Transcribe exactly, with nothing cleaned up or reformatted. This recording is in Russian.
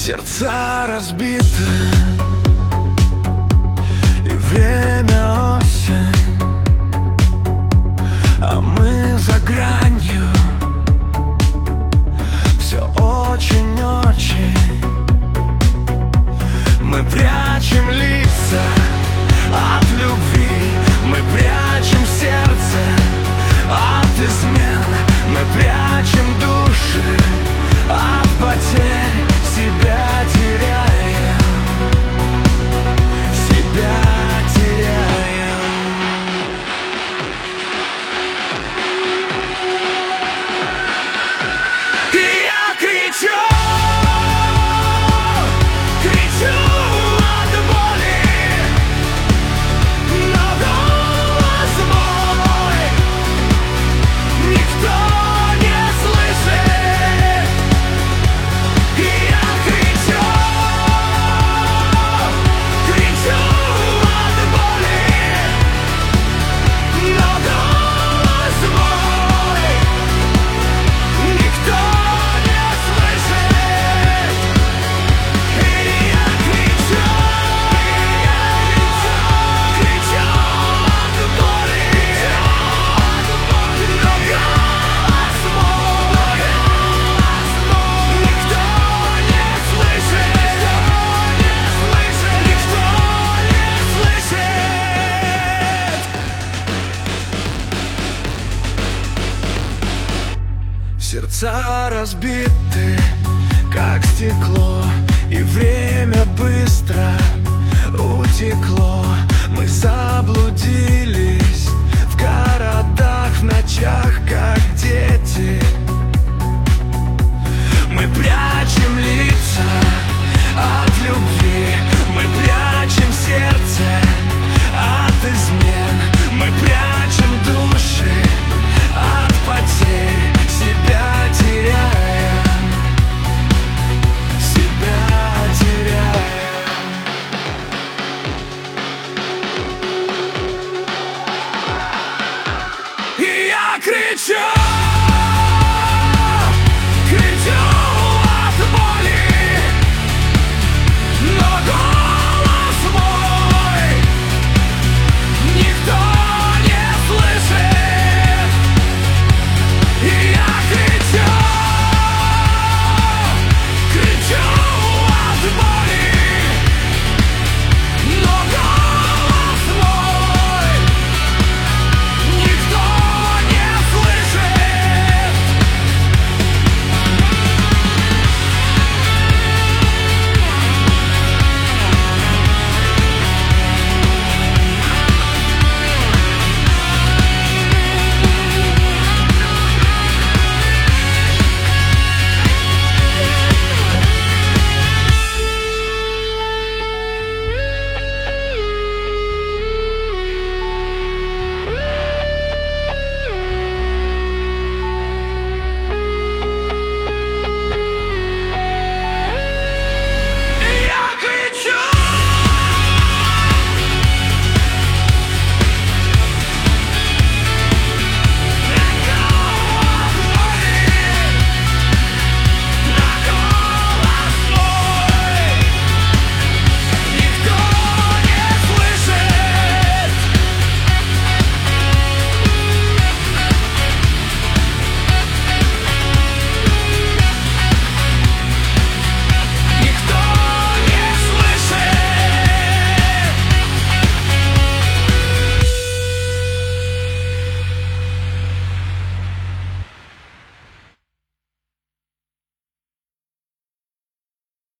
Сердца разбиты, и время осень, а мы за гранью. Все очень-очень. Мы прячем лица от любви, мы прячем сердце от измен, мы прячем души от потерь, себя теряем, себя теряем. И я кричу, кричу от боли, но голос мой никто не слышит. И я кричу, кричу от боли, но голос мой никто не слышит. И я кричу, кричу от боли, но голос мой никто не слышит, никто не слышит. Сердца разбиты, как стекло, и время быстро утекло. Мы заблудились в городах, в ночах, как дети. Мы прячем лица от любви.